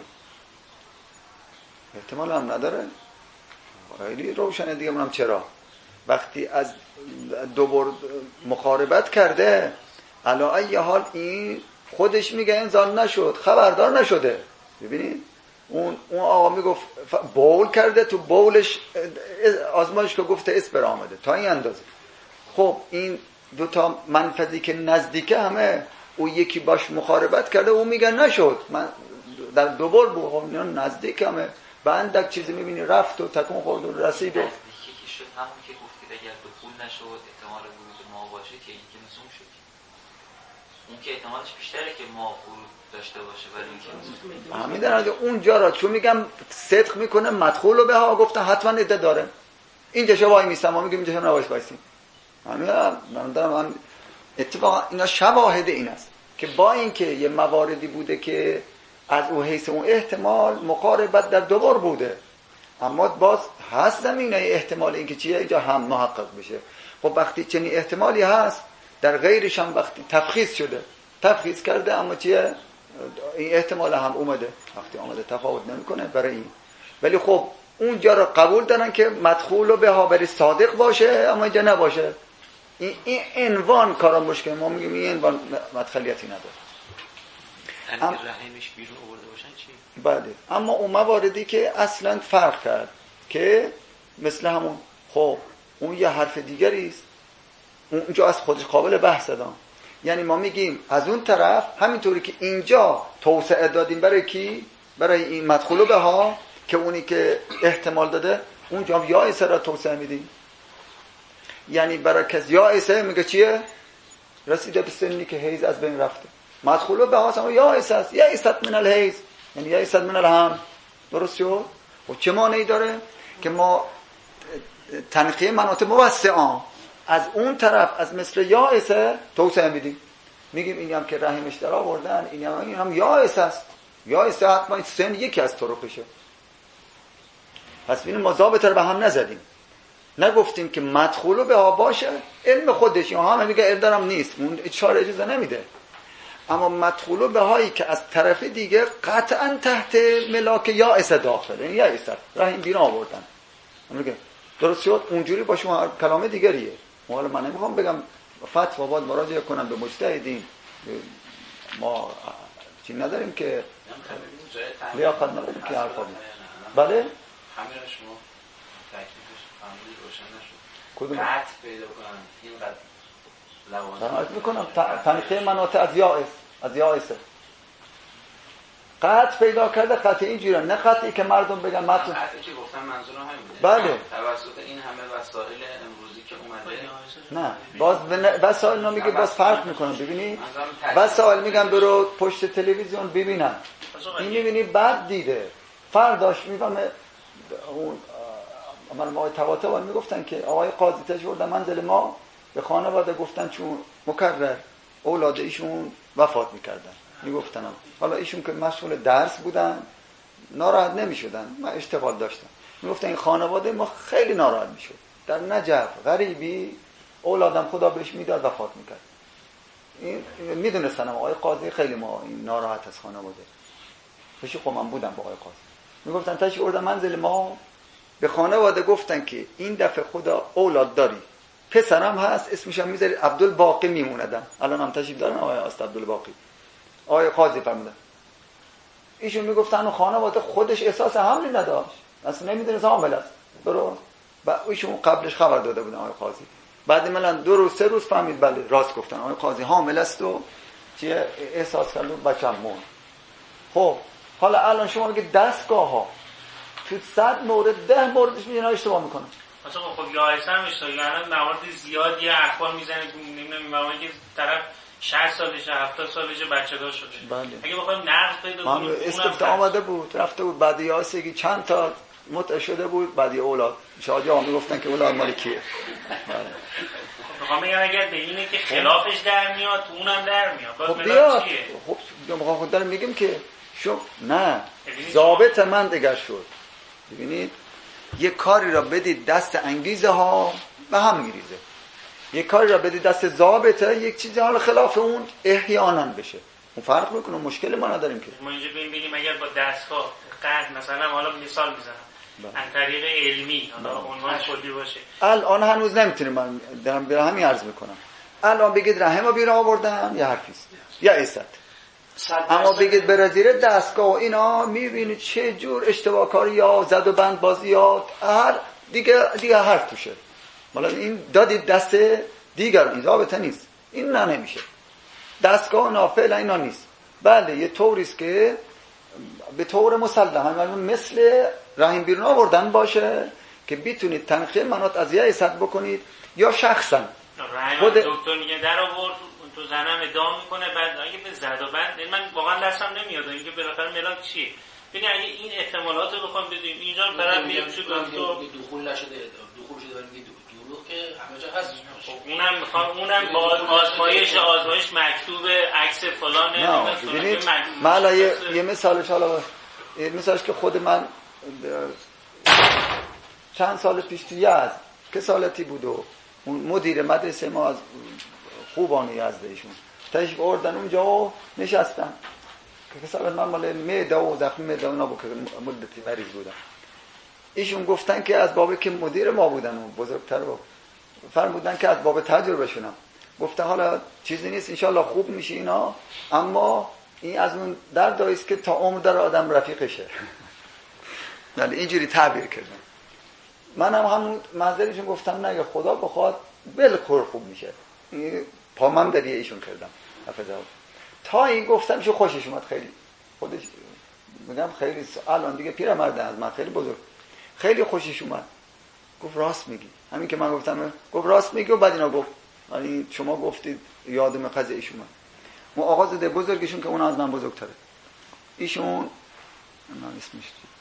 احتمال هم نداره. خیلی روشنه دیگه. منم چرا وقتی از دوبار مخاربت کرده علی ای حال این خودش میگه انسان نشد، خبردار نشده. ببینید اون اون آقا میگفت بول کرده، تو بولش آزمایش که گفته اسپر آمده تا این اندازه. خب این دو تا منفذی که نزدیکه همه، او یکی باش مخاربت کرده، او میگه نشد، من در دوبار بود نزدیک همه بندک چیزی میبینی رفت و تکون خورد و رسید و نزدیکی که شد همون که گفتید اگر دخول نشد احتمال ورود ما باشه که این که نسوم شد، اون که احتمالش بیشتره که ما ورود داشته باشه ولی این که نسوم. همین در اونجا را چون میگم صدق میکنه مدخول رو به ها گفتن حتما عده داره. اینجا شو وای میستم ما میگیم اینجا شو نباش بایستیم. همین من دارم من اتفاقا اینا شواهد این است. که با اینکه یه مواردی بوده که از او حیث اون احتمال مقاربت در دوبار بوده، اما باز هست زمینه احتمال اینکه چیه اینجا هم محقق بشه. خب وقتی چنین احتمالی هست در غیرش هم وقتی تفخیص شده تفخیص کرده، اما چیه این احتمال هم اومده، وقتی اومده تفاوت نمیکنه برای این. ولی خب اونجا رو قبول دارن که مدخول به ها بری صادق باشه، اما اینجا نباشه. این این عنوان کارا مشکل، ما میگیم این عنوان مدخلیتی نداره. اگه ام... رحمش بیرون آورده باشن چی؟ بله. اما اون مواردی که اصلا فرق کرد که مثل همون، خب اون یه حرف دیگری است، اونجا از خودش قابل بحث دادم. یعنی ما میگیم از اون طرف همینطوری که اینجا توسعه دادیم برای کی؟ برای این مدخول به ها که اونی که احتمال داده، اونجا هم یا ایسه را توسعه میدیم. یعنی برای کسی یا ایسه میگه چیه؟ رسیده به سنی که حیض از بین رفته، مدخول به ها یا ایسه است، یا ایست من الحیض، یعنی یا ایست من الهم. درست شد؟ و چه مانعی داره که ما تنقیه مناطق موسعان از اون طرف از مثل یا ایسه توسعه میدیم، میگیم این هم که رحمش در آوردن، این هم, این هم یا ایسه است، یا ایسه حتما سن یکی از طرقشه. پس ببینیم ما ضابطه رو به هم نزدیم، نگفتیم که مدخولو به ها باشه، علم خودش یا هم میگه علم دارم نیست، اون اشاره اجازه نمیده. اما مدخولو به هایی که از طرف دیگه قطعا تحت ملاک یا ایسه داخله، یعنی یا ایسه رحم بیرون آوردن، میگه درست شد. اونجوری با شما کلام دیگریه. حالا من نمیخوام بگم فتوا باید مراجعه کنم به مجتهدین، ما چی نداریم که لیاقت نداریم که حرفا بید. بله؟ همین را شما تکلیفش فهمیدی روشن نشد. کدوم؟ قطع پیدا کنم اینقدر لوازم. من عرض میکنم تنقیه مناطق از یائس، از یائسه قطع پیدا کرده. قطع اینجوری نه قطعی که مردم بگن متن قطعی که گفتم منظورم همینه. بله. توسط این همه وسایل امروزی که اومده، نه باز وسایل رو میگه باز فرق میکنه. ببینید وسایل میگن برو پشت تلویزیون ببینن، این میبینی بعد دیده فرداش میفهمه. اون من ما تواتر میگفتن که آقای قاضی تجوردن منزل ما به خانواده گفتن چون مکرر اولاد ایشون وفات میکردن، میگفتنم حالا ایشون که مشغول درس بودن ناراحت نمیشدن، من اشتغال داشتم، میگفتن این خانواده ما خیلی ناراحت میشد. در نجف غریبی اولادم خدا بهش میداد وفات میکرد. این میدونستنم آقای قاضی خیلی ما این ناراحت از خانواده. بهش خب من بودم با آقای قاضی، میگفتن تشریف آوردن منزل ما، به خانواده گفتن که این دفعه خدا اولاد داری، پسرم هست اسمش هم میذاری عبدالباقی میموندم، الان هم تشریف دارن آقای است عبدالباقی. آقای قاضی فرمودن ایشون میگفتن خانواده خودش احساس حملی نداشت، اصلا نمیدونست حامل است. درست؟ و ایشون قبلش خبر داده بودن آقای قاضی. بعد من دو روز سه روز فهمید بله راست گفتن آقای قاضی حامل است و چیه احساس کرد بچه‌م مرد. خب حالا الان شما میگه دستگاه ها تو صد مورد ده موردش میگن اشتباه میکنن. مثلا خب یا ایسا هم اشتباه، یعنی موارد زیادی اخبار میزنه نمیدونم موردی که طرف شصت سالشه هفتاد سالشه بچه دار شده. بله. اگه بخوایم نقد پیدا کنیم استفتا آمده بود رفته بود بعد یاسگی چند تا متع شده بود بعد اولاد شادی ها میگفتن که اولاد مال کیه. بله. میخوام بگم اگر به اینه که خلافش در میاد تو اونم در میاد باز خب ملاک چیه؟ خب میخوام خود دارم میگم که شو نه ضابط من دیگر شد. ببینید یه کاری را بدید دست انگیزه ها به هم میریزه، یه کاری را بدید دست ضابطه یک چیزی حال خلاف اون احیانا بشه، اون فرق میکنه. مشکل ما نداریم که ما اینجا ببین بگیم اگر با دستگاه قد مثلا حالا مثال میزنم از طریق علمی حالا عنوان کلی باشه، الان هنوز نمیتونیم، من دارم به همین عرض میکنم الان بگید رحم بیرون آوردن یا حرفیست یا ایست، اما بگید بره زیر دستگاه و اینا میبینید چه جور اشتباه کاری یا زد و بند بازی یا هر دیگه دیگه حرف توشه. حالا این دادید دست دیگر، این ضابطه نیست، این نه نمیشه. دستگاه نافعل اینا نیست. بله یه طوریست که به طور مسلح مثل رحم بیرون آوردن باشه که بیتونید تنقیه مناط از یه حسد بکنید یا شخصا خود دکتر میگه در آورد تو زنم ادعا میکنه بعد اگه به زد و بند من واقعا دستم نمیاد اینکه بالاخره ملاک چیه. ببین اگه این احتمالات رو بخوام بدیم اینجا طرف میگه چه دکتر دخول نشده دخول شده میگه بلوغ که همه جا هست. خب اونم میخوام اونم با آزمایش آزمایش مکتوب عکس فلان نه ببینید من حالا یه, یه مثالش حالا یه مثالش که خود من چند سال پیش تو یزد که سالتی بود و اون مدیر مدرسه ما از خوبان یزد ایشون تشریف آوردن اونجا و نشستن که سال من مال معده و زخم معده اونا بود که مدتی مریض بودم. ایشون گفتن که از بابه که مدیر ما بودن و بزرگتر و فرمودن که از باب تجربه شونم گفته حالا چیزی نیست انشالله خوب میشه اینا، اما این از اون دردایی است که تا عمر داره آدم رفیقشه. یعنی اینجوری تعبیر کردم. منم هم همون منظرشون گفتم نه خدا بخواد بالکل خوب میشه. پامم در ایشون کردم حفظه. تا این گفتم شو خوشش اومد خیلی. خودش میگم خیلی الان دیگه پیرمرد از من خیلی بزرگ. خیلی خوشش اومد. گفت راست میگی. همین که من گفتم گفت راست میگی و بعد اینا گفت یعنی شما گفتید یادم قضیه ایشون اومد. اون آقا زاده بزرگشون که اون از من بزرگتره. ایشون من اسمش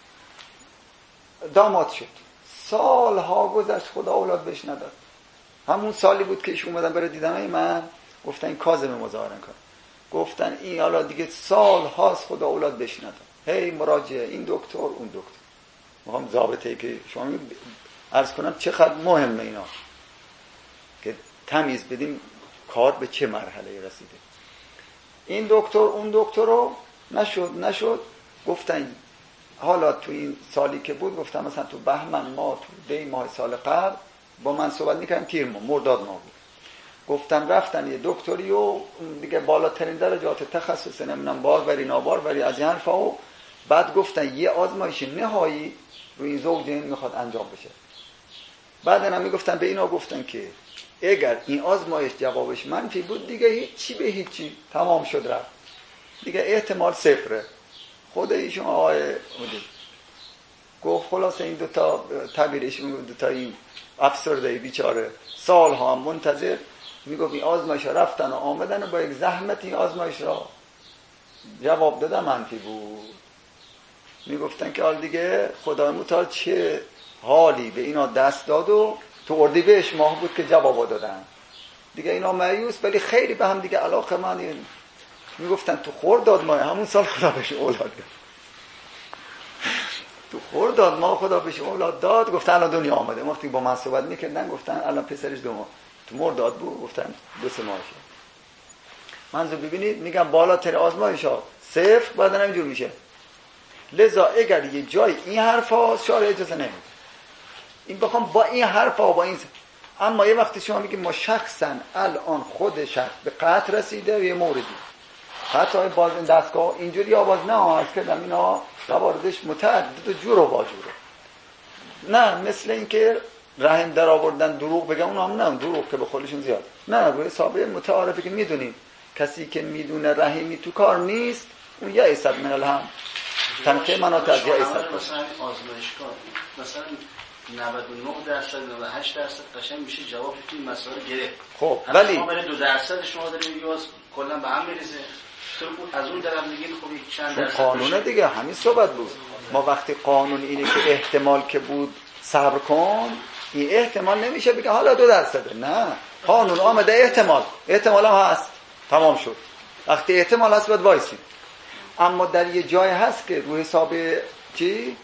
داماد شد. سالها گذشت خدا اولاد بهش نداد. همون سالی بود که ایشون اومدن برای دیدن من گفتن این کاظم مظاهره کن. گفتن این حالا دیگه سال هاست خدا اولاد بهش نداد. هی مراجعه این دکتر اون دکتر. میخوام ضابطه‌ای که شما عرض کنم چقدر مهمه اینا که تمیز بدیم کار به چه مرحله رسیده. این دکتر اون دکتر رو نشد نشد گفتن حالا تو این سالی که بود گفتم مثلا تو بهمن ما تو دی ماه سال قبل با من صحبت می‌کردم تیر ما مرداد ما بود. گفتم رفتن یه دکتری و دیگه بالاترین درجات تخصص نمیدونم باروری ناباروری از این حرفا و بعد گفتن یه آزمایش نهایی روی این زوجین میخواد انجام بشه. بعد هم میگفتن به اینا گفتن که اگر این آزمایش جوابش منفی بود دیگه هیچی به هیچی تمام شد رفت دیگه احتمال صفره. خود ایشون آقای مدیر گفت خلاصه این دوتا تعبیرشون دوتا این افسرده بیچاره سالها هم منتظر میگفت این آزمایش رفتن و آمدن و با یک زحمت این آزمایش را جواب دادن منفی بود. میگفتن که حال دیگه خدای متعال چه حالی به اینا دست داد و تو اردیبهشت ماه بود که جواب دادن دیگه اینا مایوس ولی خیلی به هم دیگه علاقه من. میگفتن تو خرداد ماه همون سال خدا بهش اولاد داد. تو خرداد ماه خدا بهش اولاد داد. گفتن الان دنیا آمده. وقتی با من صحبت میکردن گفتن الان پسرش دو ماه تو مرداد بود. گفتن دو سه ماهشه. منظور ببینید میگم بالاتر آزمایش ها صفر بعد اینجور میشه. لذا اگر یه جای این حرفا شارع اجازه نمیده این بخوام با این حرفا با این س... اما یه وقتی شما میگید ما شخصا الان خود شخص به قطع رسیده و یه موردی حتی باز این دستگاه اینجوری آواز نه از کردم اینا قواردش متعدد و جور و باجوره. نه مثل این که رحم در آوردن دروغ بگم اونا هم نه دروغ که به خودشون زیاد نه روی حسابه متعارفه که میدونیم کسی که میدونه رحمی تو کار نیست اون یه ایصد من الهم تنقیه مناطق از یه ایصد مثلا آزمایشگاه مثلا نود و نه درصد نود و هشت درصد قشنگ میشه جواب توی مسائل گرفت. خب ولی ما برای دو درصد شما داریم میگیم کلا به هم میریزه تو از اون طرف میگین خب یک چند درصد قانون دیگه همین صحبت بود. ما وقتی قانون اینه که احتمال که بود صبر کن این احتمال نمیشه بگه حالا دو درصده. نه قانون آمده احتمال احتمال هم هست تمام شد. وقتی احتمال هست باید وایسیم. اما در یه جای هست که روی حساب چی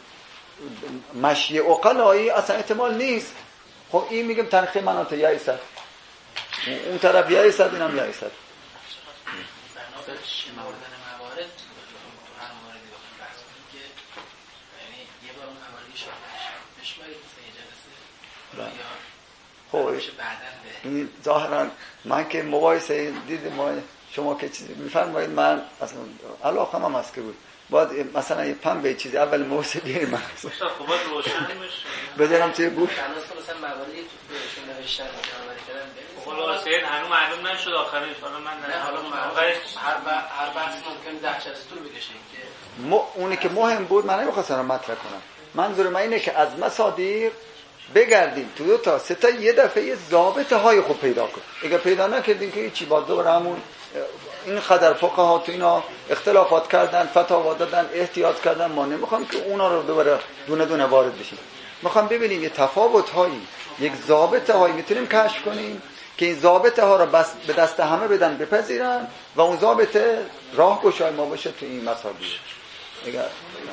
مشی عقلایی اصلا احتمال نیست. خب این میگم تنخیه مناطق یه ایصد اون طرف یه ایصد اینم یه ایصد. بنابراین شمردن موارد تو هر موردی بخوام بحث کنیم که یعنی یه بار اون مواردی شاملش بشمارید مثل یه جلسه یا خب بشه بعداً به این ظاهرا من که مقایسه دید ما شما که چیزی میفرمایید من اصلا علاقه هم هست که بود باید مثلا یه پنبه چیزی اول موسه بیاریم من خب باید روشن بشه بذارم چه بود مثلا مواردی تو بهشون نوشتن مطالعه کردن ببینید خلاصه هنوز معلوم نشد آخرش حالا من نه حالا آخرش هر هر بحث ممکن ده چهل طول بکشه که م... اونی که مهم بود من نمیخواستم مطرح کنم. منظور من اینه که از مصادیق بگردیم تو دو تا سه تا یه دفعه یه ضابطه های خوب پیدا کن. اگه پیدا نکردیم که چی باز دوباره همون این قدر فقها تو اینا اختلافات کردن فتاوا دادن احتیاط کردن ما نمیخوام که اونا رو دوباره دونه دونه وارد بشیم. میخوام ببینیم یه تفاوت هایی یک ضابطه هایی میتونیم کشف کنیم که این ضابطه ها را بس به دست همه بدن بپذیرن و اون ضابطه راه گشای ما باشه تو این مسائل. اگر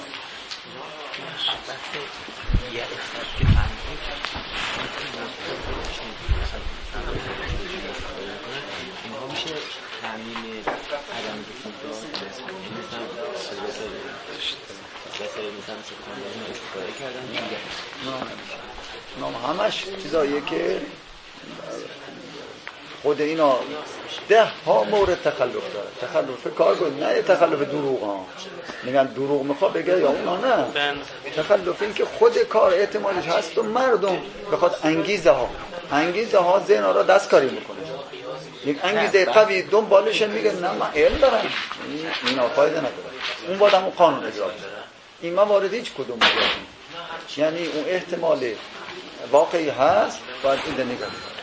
تعمیل عدم نام همش چیزاییه که خود اینا ده ها مورد تخلف داره. تخلف کارگاه نه تخلف دروغ ها، میگن دروغ میخواد بگه یا اونا نه، تخلف این که خود کار احتمالش هست و مردم بخواد انگیزه ها انگیزه ها ذهن را دستکاری میکنه. یک انگیزه قوی دنبالش میگه نه من علم دارم، اینا فایده نداره، اون باید همون قانون اجرا بشه. این موارد هیچ کدوم میگه، یعنی اون احتمال واقعی هست باید این نگاه